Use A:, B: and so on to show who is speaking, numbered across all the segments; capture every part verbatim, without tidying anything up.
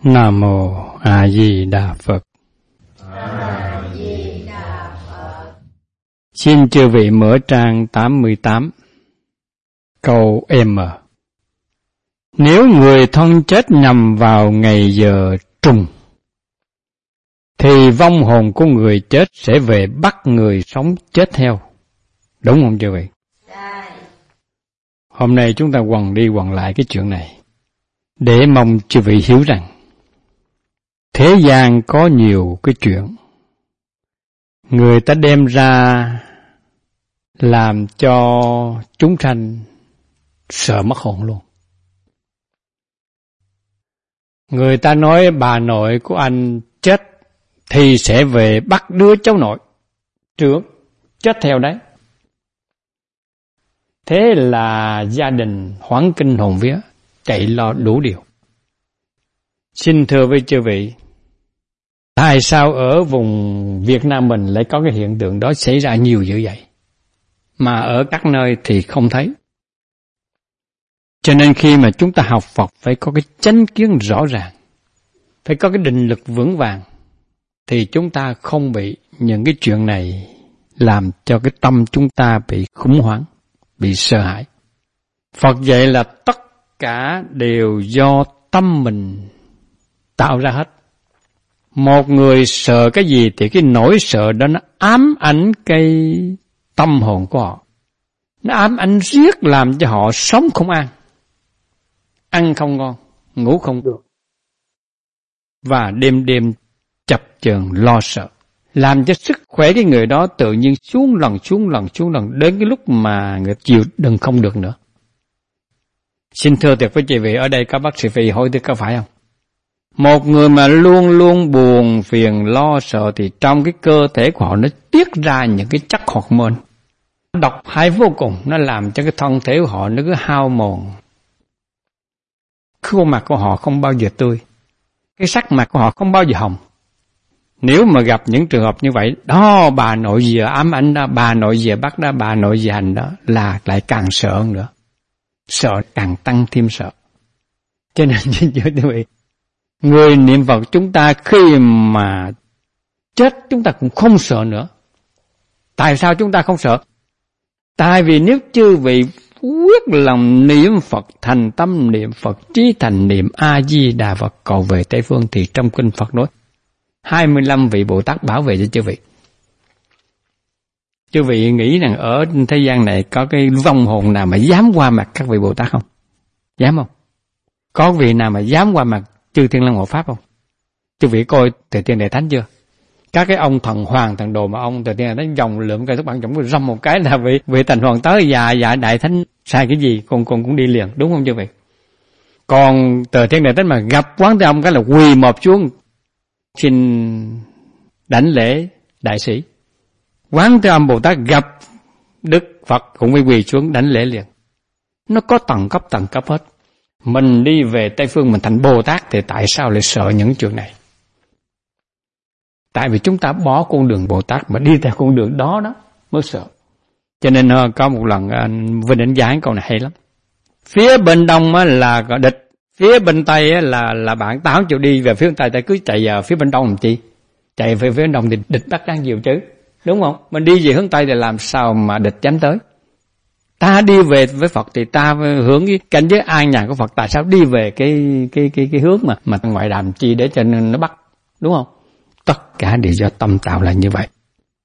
A: Nam Mô A Di Đà Phật.
B: A Di Đà Phật.
A: Xin chư vị mở trang tám mươi tám, câu M. Nếu người thân chết nhằm vào ngày giờ trùng, thì vong hồn của người chết sẽ về bắt người sống chết theo. Đúng không chư vị?
B: Sai.
A: Hôm nay chúng ta quằn đi quằn lại cái chuyện này, để mong chư vị hiểu rằng thế gian có nhiều cái chuyện người ta đem ra làm cho chúng sanh sợ mất hồn luôn. Người ta nói bà nội của anh chết thì sẽ về bắt đứa cháu nội trưởng chết theo đấy. Thế là gia đình hoảng kinh hồn vía, chạy lo đủ điều. Xin thưa với chư vị, tại sao ở vùng Việt Nam mình lại có cái hiện tượng đó xảy ra nhiều dữ vậy, mà ở các nơi thì không thấy? Cho nên khi mà chúng ta học Phật phải có cái chánh kiến rõ ràng, phải có cái định lực vững vàng, thì chúng ta không bị những cái chuyện này làm cho cái tâm chúng ta bị khủng hoảng, bị sợ hãi. Phật dạy là tất cả đều do tâm mình tạo ra hết. Một người sợ cái gì thì cái nỗi sợ đó nó ám ảnh cái tâm hồn của họ. Nó ám ảnh riết làm cho họ sống không an, ăn không ngon, ngủ không được, và đêm đêm chập chờn lo sợ, làm cho sức khỏe cái người đó tự nhiên xuống lần xuống lần xuống lần, đến cái lúc mà người chịu đựng không được nữa. Xin thưa tuyệt với chị vị, ở đây các bác sĩ Phi hỏi tôi có phải không? Một người mà luôn luôn buồn phiền lo sợ thì trong cái cơ thể của họ nó tiết ra những cái chất hormone độc hại vô cùng, nó làm cho cái thân thể của họ nó cứ hao mòn. Khuôn mặt của họ không bao giờ tươi, cái sắc mặt của họ không bao giờ hồng. Nếu mà gặp những trường hợp như vậy, đó bà nội gì ám ảnh đó, bà nội gì bắt đó, bà nội gì hành đó, là lại càng sợ hơn nữa. Sợ càng tăng thêm sợ. Cho nên như vậy, người niệm Phật chúng ta khi mà chết chúng ta cũng không sợ nữa. Tại sao chúng ta không sợ? Tại vì nếu chư vị quyết lòng niệm Phật, thành tâm niệm Phật, trí thành niệm A-di-đà Phật cầu về Tây Phương, thì trong kinh Phật nói hai mươi lăm vị Bồ Tát bảo vệ cho chư vị. Chư vị nghĩ rằng ở thế gian này có cái vong hồn nào mà dám qua mặt các vị Bồ Tát không? Dám không? Có vị nào mà dám qua mặt chư Thiên Long Hộ Pháp không? Chư vị coi Từ Tiên Đại Thánh chưa? Các cái ông thần hoàng thần đồ mà ông Từ Tiên Đại Thánh dòng lượm cây thuốc bản chổng râm một cái là vị vị thành hoàng tới, dạ dạ Đại Thánh sai cái gì con con cũng đi liền, đúng không chư vị? Còn Từ Tiên Đại Thánh mà gặp Quán Thế Âm cái là quỳ mọp xuống xin đảnh lễ đại sĩ. Quán Thế Âm Bồ Tát gặp Đức Phật cũng phải quỳ xuống đảnh lễ liền. Nó có tầng cấp tầng cấp hết. Mình đi về Tây Phương mình thành Bồ Tát thì tại sao lại sợ những chuyện này? Tại vì chúng ta bỏ con đường Bồ Tát mà đi theo con đường đó đó mới sợ. Cho nên có một lần Vinh đánh giá câu này hay lắm. Phía bên đông là địch, phía bên Tây là là bạn, tao không chịu đi về phía bên Tây, ta cứ chạy vào phía bên đông làm chi? Chạy về phía bên đông thì địch bắt đang nhiều chứ, đúng không? Mình đi về hướng Tây thì làm sao mà địch dám tới? Ta đi về với Phật thì ta hướng cái cảnh giới an nhàn của Phật, tại sao đi về cái cái cái cái hướng mà mà ngoại đàm chi để cho nên nó bắt, đúng không? Tất cả đều do tâm tạo là như vậy.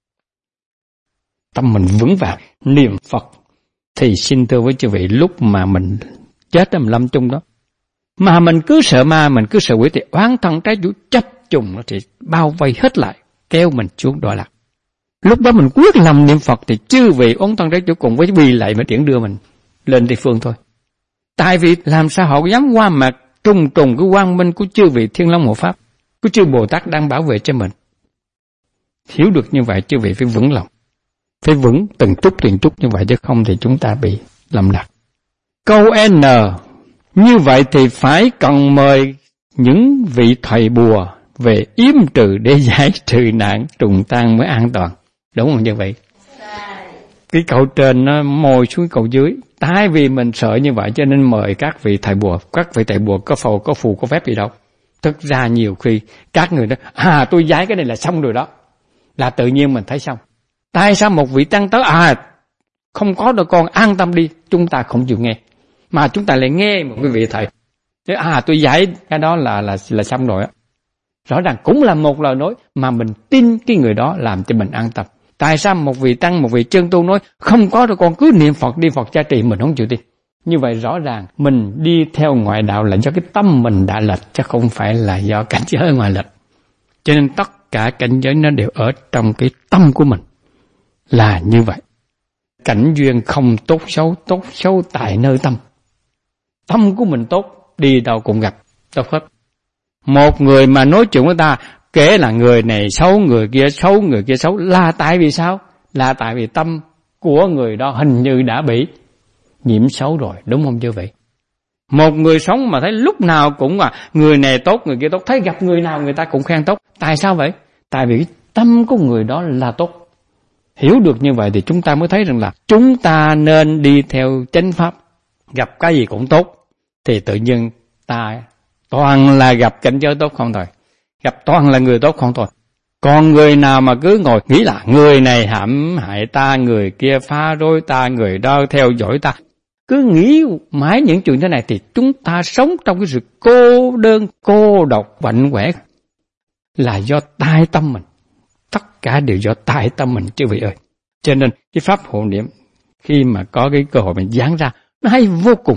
A: Tâm mình vững vàng niệm Phật thì xin thưa với chư vị, lúc mà mình chết ở lâm chung đó mà mình cứ sợ ma, mình cứ sợ quỷ thì oán thân trái chủ chấp trùng nó thì bao vây hết lại, kéo mình xuống đọa lạc. Lúc đó mình quyết lòng niệm Phật thì chư vị oán thân trái chủ cùng với quỳ lại mà tiễn đưa mình lên Tây Phương thôi. Tại vì làm sao họ dám qua mặt trùng trùng cái quang minh của chư vị Thiên Long Hộ Pháp, của chư Bồ Tát đang bảo vệ cho mình. Hiểu được như vậy chư vị phải vững lòng, phải vững từng chút từng chút như vậy, chứ không thì chúng ta bị lầm lạc. Câu N. Như vậy thì phải cần mời những vị thầy bùa về yếm trừ để giải trừ nạn trùng tan mới an toàn. Đúng không như vậy? Cái câu trên nó môi xuống câu dưới. Tại vì mình sợ như vậy cho nên mời các vị thầy bùa. Các vị thầy bùa có phù có phù có phép gì đâu. Thực ra nhiều khi các người đó, à tôi giải cái này là xong rồi đó, là tự nhiên mình thấy xong. Tại sao một vị tăng tới, à không có đâu con, an tâm đi, chúng ta không chịu nghe, mà chúng ta lại nghe một cái vị thầy, thế à tôi giải cái đó là là là xong rồi á. Rõ ràng cũng là một lời nói mà mình tin cái người đó làm cho mình an tâm. Tại sao một vị tăng, một vị chân tu nói không có đâu con, cứ niệm Phật đi, Phật gia trì, mình không chịu tin. Như vậy rõ ràng mình đi theo ngoại đạo là do cái tâm mình đã lệch, chứ không phải là do cảnh giới ngoài lệch. Cho nên tất cả cảnh giới nó đều ở trong cái tâm của mình. Là như vậy. Cảnh duyên không tốt xấu, tốt xấu tại nơi tâm. Tâm của mình tốt, đi đâu cũng gặp, tốt hết. Một người mà nói chuyện với ta, kể là người này xấu, người kia xấu, người kia xấu, là tại vì sao? Là tại vì tâm của người đó hình như đã bị nhiễm xấu rồi, đúng không chứ vậy? Một người sống mà thấy lúc nào cũng là người này tốt, người kia tốt, thấy gặp người nào người ta cũng khen tốt. Tại sao vậy? Tại vì cái tâm của người đó là tốt. Hiểu được như vậy thì chúng ta mới thấy rằng là chúng ta nên đi theo chánh pháp. Gặp cái gì cũng tốt, thì tự nhiên ta toàn là gặp cảnh giới tốt không thôi. Gặp toàn là người tốt không thôi. Còn người nào mà cứ ngồi nghĩ là người này hãm hại ta, người kia phá rối ta, người đó theo dõi ta, cứ nghĩ mãi những chuyện thế này thì chúng ta sống trong cái sự cô đơn, cô độc, vạnh quẻ. Là do tai tâm mình. Tất cả đều do tai tâm mình chứ vị ơi. Cho nên cái pháp hộ niệm khi mà có cái cơ hội mình giảng ra, nó hay vô cùng.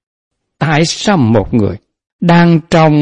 A: Tại sao một người đang trong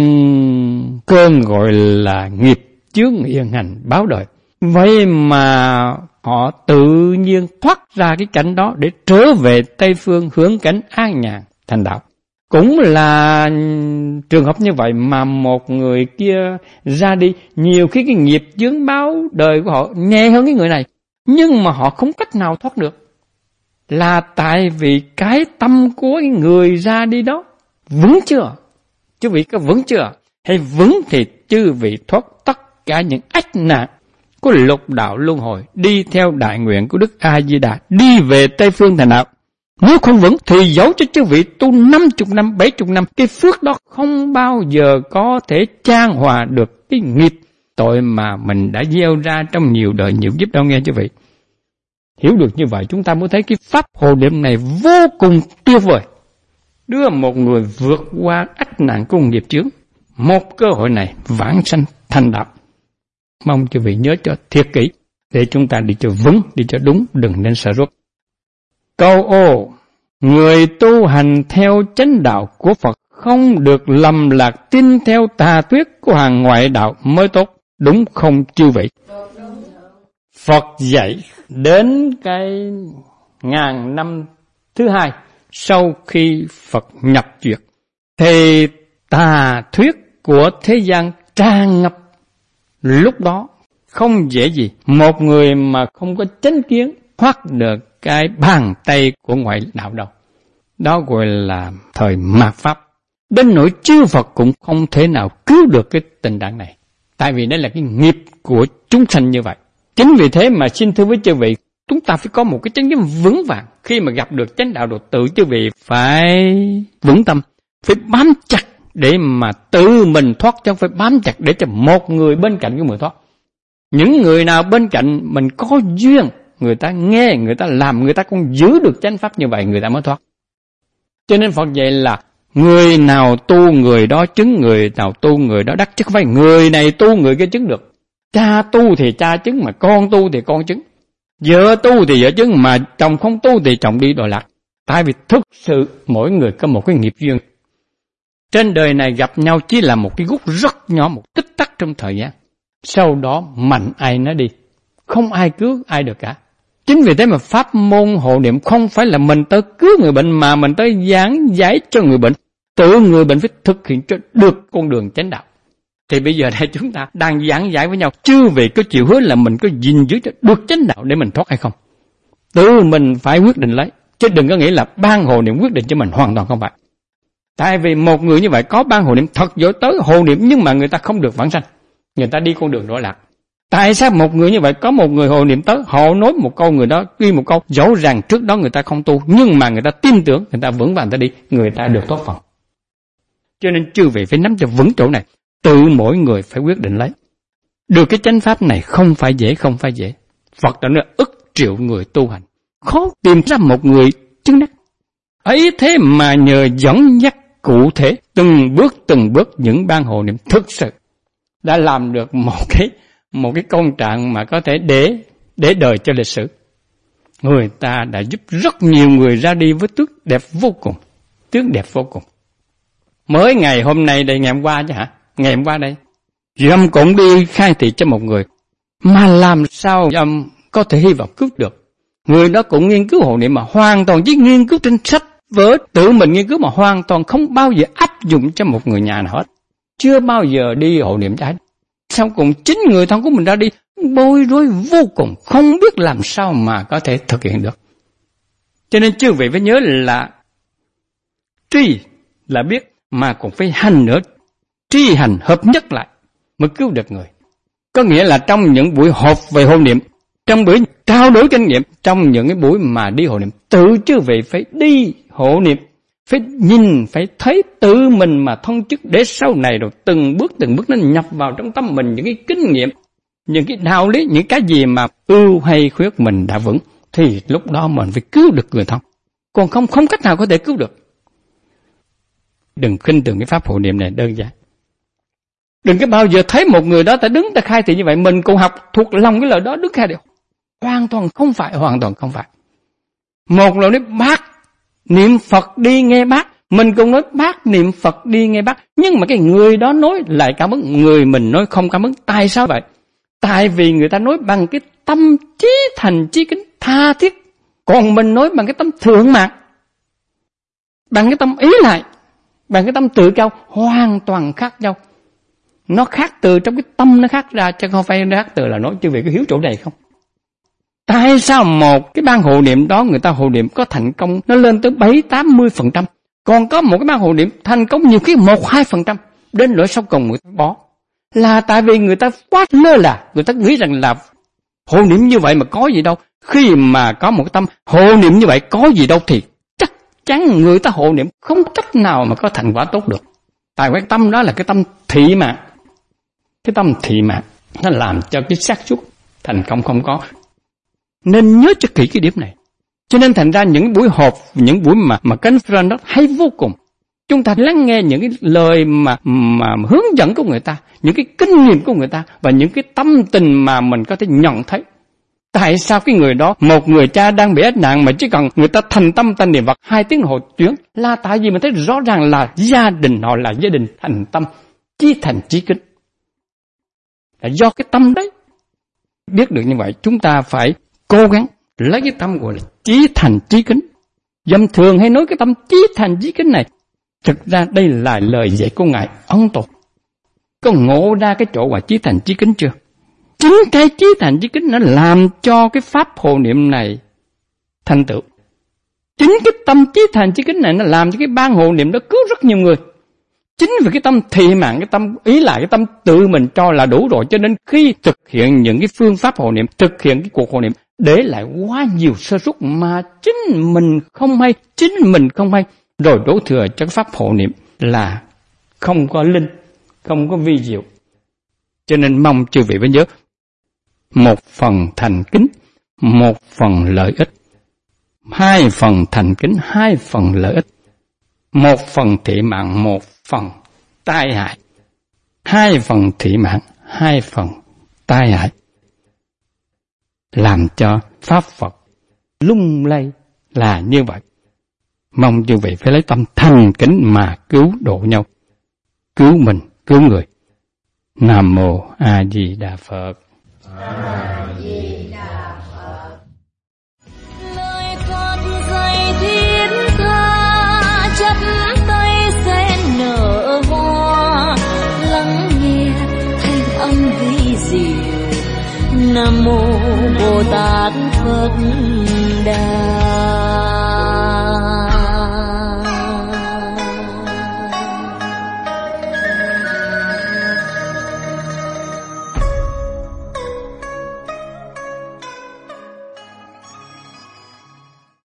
A: cơn gọi là nghiệp chướng yên hành báo đời, vậy mà họ tự nhiên thoát ra cái cảnh đó để trở về Tây Phương hướng cảnh an nhàn thành đạo. Cũng là trường hợp như vậy mà một người kia ra đi, nhiều khi cái nghiệp chướng báo đời của họ nhẹ hơn cái người này, nhưng mà họ không cách nào thoát được. Là tại vì cái tâm của cái người ra đi đó vững chưa? Chứ vị có vững chưa? Hay vững thì chư vị thoát tất cả những ách nạn của lục đạo luân hồi, đi theo đại nguyện của Đức A Di Đà, đi về Tây Phương thành đạo. Nếu không vững thì dẫu cho chư vị tu năm chục năm, bảy chục năm, cái phước đó không bao giờ có thể trang hòa được cái nghiệp tội mà mình đã gieo ra trong nhiều đời nhiều kiếp đâu nghe chư vị. Hiểu được như vậy chúng ta mới thấy cái pháp hộ niệm này vô cùng tuyệt vời, đưa một người vượt qua ách nạn của nghiệp chướng. Một cơ hội này vãng sanh thành đạo. Mong chư vị nhớ cho thiệt kỹ để chúng ta đi cho vững, đi cho đúng, đừng nên sợ rốt. Câu ô, người tu hành theo chánh đạo của Phật không được lầm lạc tin theo tà thuyết của hàng ngoại đạo mới tốt, đúng không chư vị? Phật dạy đến cái ngàn năm thứ hai sau khi Phật nhập diệt, thì tà thuyết của thế gian tràn ngập. Lúc đó không dễ gì một người mà không có chánh kiến thoát được cái bàn tay của ngoại đạo đâu. Đó gọi là thời mạt pháp. Đến nỗi chư Phật cũng không thể nào cứu được cái tình trạng này. Tại vì đây là cái nghiệp của chúng sanh như vậy. Chính vì thế mà xin thưa với chư vị, chúng ta phải có một cái chánh kiến vững vàng. Khi mà gặp được chánh đạo được, tự chư vị phải vững tâm, phải bám chặt để mà tự mình thoát, chứ không phải bám chặt để cho một người bên cạnh của mình thoát. Những người nào bên cạnh mình có duyên, người ta nghe, người ta làm, người ta cũng giữ được chánh pháp như vậy, người ta mới thoát. Cho nên Phật dạy là người nào tu người đó chứng, người nào tu người đó đắc, chứ không phải người này tu người kia chứng được. Cha tu thì cha chứng, mà con tu thì con chứng. Vợ tu thì vợ chứng, mà chồng không tu thì chồng đi đọa lạc. Tại vì thực sự mỗi người có một cái nghiệp duyên. Trên đời này gặp nhau chỉ là một cái gút rất nhỏ, một tích tắc trong thời gian. Sau đó mạnh ai nó đi, không ai cứu ai được cả. Chính vì thế mà pháp môn hộ niệm không phải là mình tới cứu người bệnh, mà mình tới giảng giải cho người bệnh. Tự người bệnh phải thực hiện cho được con đường chánh đạo. Thì bây giờ đây chúng ta đang giảng giải với nhau, chư vị có chịu hứa là mình có gìn giữ cho được chánh đạo để mình thoát hay không? Tự mình phải quyết định lấy, chứ đừng có nghĩ là ban hộ niệm quyết định cho mình, hoàn toàn không phải. Tại vì một người như vậy có ban hộ niệm thật giỏi tới hộ niệm, nhưng mà người ta không được vãng sanh, người ta đi con đường đọa lạc. Tại sao một người như vậy có một người hộ niệm tới, họ nói một câu, người đó ghi một câu, dẫu rằng trước đó người ta không tu, nhưng mà người ta tin tưởng, người ta vững vàng ta đi, người ta được thoát phần. Cho nên chư vị phải nắm cho vững chỗ này. tự mỗi người phải quyết định lấy. Được cái chánh pháp này không phải dễ, không phải dễ. Phật đã nói ức triệu người tu hành, khó tìm ra một người chứng đắc. Ấy thế mà nhờ dẫn dắt cụ thể, từng bước từng bước những ban hộ niệm thực sự đã làm được một cái một cái công trạng mà có thể để để đời cho lịch sử. Người ta đã giúp rất nhiều người ra đi với tước đẹp vô cùng, tước đẹp vô cùng. Mới ngày hôm nay đây, ngày hôm qua chứ hả? Ngày hôm qua đây, Dâm cũng đi khai thị cho một người, mà làm sao Dâm có thể hy vọng cứu được. Người đó cũng nghiên cứu hộ niệm mà hoàn toàn chỉ nghiên cứu trên sách vở, tự mình nghiên cứu mà hoàn toàn không bao giờ áp dụng cho một người nhà nào hết. Chưa bao giờ đi hộ niệm trái. Sau cùng chính người thân của mình ra đi bối rối vô cùng, không biết làm sao mà có thể thực hiện được. Cho nên chư vị phải nhớ là tri là biết mà cũng phải hành nữa. Tri hành hợp nhất lại mới cứu được người. Có nghĩa là trong những buổi họp về hộ niệm, trong buổi trao đổi kinh nghiệm, trong những cái buổi mà đi hộ niệm, tự chư vị phải đi hộ niệm, phải nhìn, phải thấy tự mình mà thông chức, để sau này rồi từng bước từng bước nó nhập vào trong tâm mình những cái kinh nghiệm, những cái đạo lý, những cái gì mà ưu hay khuyết mình đã vững, thì lúc đó mình phải cứu được người thân. Còn không không cách nào có thể cứu được. Đừng khinh thường cái pháp hộ niệm này đơn giản. Đừng có bao giờ thấy một người đó ta đứng ta khai thị như vậy, mình cũng học thuộc lòng cái lời đó đứng khai thị. Hoàn toàn không phải, hoàn toàn không phải. Một lời nói bác niệm Phật đi nghe bác, mình cũng nói bác niệm Phật đi nghe bác, nhưng mà cái người đó nói lại cảm ơn, người mình nói không cảm ơn. Tại sao vậy? Tại vì người ta nói bằng cái tâm chí thành chí kính tha thiết, còn mình nói bằng cái tâm thượng mạn, bằng cái tâm ý lại, bằng cái tâm tự cao, hoàn toàn khác nhau. Nó khác từ trong cái tâm nó khác ra, chứ không phải nó khác từ là nói. Chư vị có hiểu chỗ này không? Tại sao một cái ban hộ niệm đó người ta hộ niệm có thành công nó lên tới bảy tám mươi phần trăm, còn có một cái ban hộ niệm thành công nhiều khi một hai phần trăm, đến nỗi sau cùng người ta bỏ? Là tại vì người ta quá lơ là, người ta nghĩ rằng là hộ niệm như vậy mà có gì đâu. Khi mà có một cái tâm hộ niệm như vậy có gì đâu thì chắc chắn người ta hộ niệm không cách nào mà có thành quả tốt được. Tại cái tâm đó là cái tâm thị mạng. Cái tâm thị mạng nó làm cho cái xác suất thành công không có. Nên nhớ cho kỹ cái điểm này. Cho nên thành ra những buổi họp, những buổi mà mà conference đó hay vô cùng. Chúng ta lắng nghe những cái lời mà mà hướng dẫn của người ta, những cái kinh nghiệm của người ta và những cái tâm tình mà mình có thể nhận thấy. Tại sao cái người đó, một người cha đang bị ách nạn mà chỉ cần người ta thành tâm ta niệm Phật hai tiếng hồ chuyến, là tại vì mình thấy rõ ràng là gia đình họ là gia đình thành tâm, chí thành chí kính. Là do cái tâm đấy. Biết được như vậy, chúng ta phải cố gắng lấy cái tâm gọi là chí thành chí kính. Dâm thường hay nói cái tâm chí thành chí kính này, thực ra đây là lời dạy của Ngài Ấn Tổ. Có ngộ ra cái chỗ mà chí thành chí kính chưa? Chính cái chí thành chí kính nó làm cho cái pháp hộ niệm này thành tựu. Chính cái tâm chí thành chí kính này nó làm cho cái ban hộ niệm đó cứu rất nhiều người. Chính vì cái tâm thị mạng, cái tâm ý lại, cái tâm tự mình cho là đủ rồi, cho nên khi thực hiện những cái phương pháp hộ niệm, thực hiện cái cuộc hộ niệm, để lại quá nhiều sơ suất mà chính mình không hay, chính mình không hay, rồi đổ thừa cho cái pháp hộ niệm là không có linh, không có vi diệu. Cho nên mong chư vị phải nhớ, một phần thành kính, một phần lợi ích. Hai phần thành kính, hai phần lợi ích. Một phần thị mạng, một phần tai hại. Hai phần thị mạng, hai phần tai hại. Làm cho Pháp Phật lung lay là như vậy. Mong chư vị phải lấy tâm thành kính mà cứu độ nhau. Cứu mình, cứu người. Nam Mô A Di Đà Phật.
B: A Di Đà Phật.
C: Lời Phật dạy thiết tha, chắp tay sen nở hoa, lắng nghe thanh âm vi diệu. Nam Mô Bồ Tát Phật Đà.